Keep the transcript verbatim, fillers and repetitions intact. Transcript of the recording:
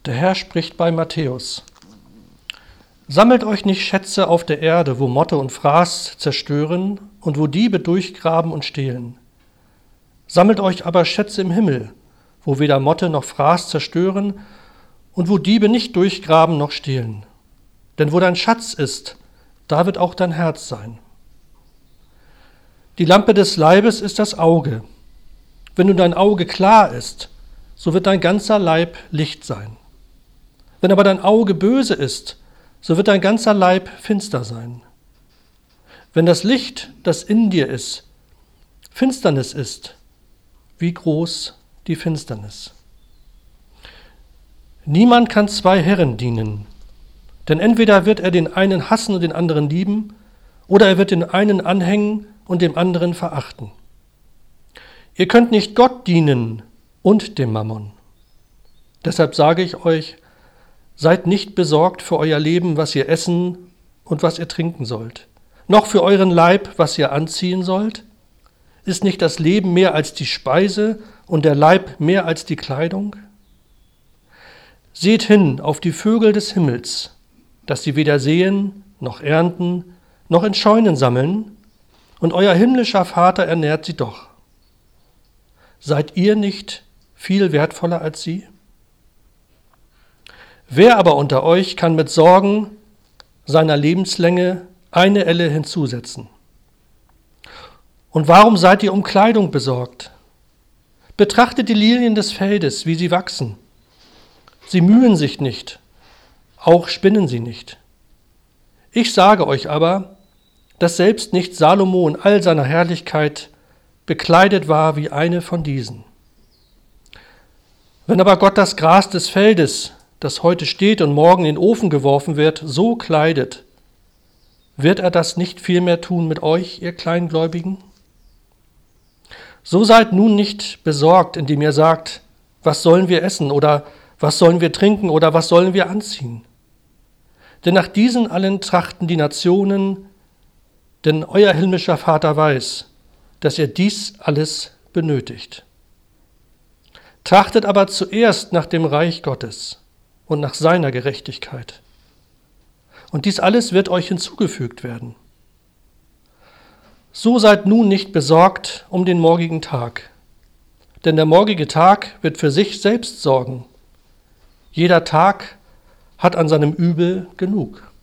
Der Herr spricht bei Matthäus: Sammelt euch nicht Schätze auf der Erde, wo Motte und Fraß zerstören und wo Diebe durchgraben und stehlen. Sammelt euch aber Schätze im Himmel, wo weder Motte noch Fraß zerstören und wo Diebe nicht durchgraben noch stehlen. Denn wo dein Schatz ist, da wird auch dein Herz sein. Die Lampe des Leibes ist das Auge. Wenn nun dein Auge klar ist, so wird dein ganzer Leib Licht sein. Wenn aber dein Auge böse ist, so wird dein ganzer Leib finster sein. Wenn das Licht, das in dir ist, Finsternis ist, wie groß die Finsternis. Niemand kann zwei Herren dienen, denn entweder wird er den einen hassen und den anderen lieben, oder er wird den einen anhängen und dem anderen verachten. Ihr könnt nicht Gott dienen und dem Mammon. Deshalb sage ich euch, seid nicht besorgt für euer Leben, was ihr essen und was ihr trinken sollt, noch für euren Leib, was ihr anziehen sollt. Ist nicht das Leben mehr als die Speise und der Leib mehr als die Kleidung? Seht hin auf die Vögel des Himmels, dass sie weder säen, noch ernten, noch in Scheunen sammeln, und euer himmlischer Vater ernährt sie doch. Seid ihr nicht viel wertvoller als sie? Wer aber unter euch kann mit Sorgen seiner Lebenslänge eine Elle hinzusetzen? Und warum seid ihr um Kleidung besorgt? Betrachtet die Lilien des Feldes, wie sie wachsen. Sie mühen sich nicht, auch spinnen sie nicht. Ich sage euch aber, dass selbst nicht Salomo in all seiner Herrlichkeit bekleidet war wie eine von diesen. Wenn aber Gott das Gras des Feldes, das heute steht und morgen in den Ofen geworfen wird, so kleidet, wird er das nicht vielmehr tun mit euch, ihr Kleingläubigen? So seid nun nicht besorgt, indem ihr sagt, was sollen wir essen oder was sollen wir trinken oder was sollen wir anziehen? Denn nach diesen allen trachten die Nationen, denn euer himmlischer Vater weiß, dass ihr dies alles benötigt. Trachtet aber zuerst nach dem Reich Gottes und nach seiner Gerechtigkeit. Und dies alles wird euch hinzugefügt werden. So seid nun nicht besorgt um den morgigen Tag, denn der morgige Tag wird für sich selbst sorgen. Jeder Tag hat an seinem Übel genug.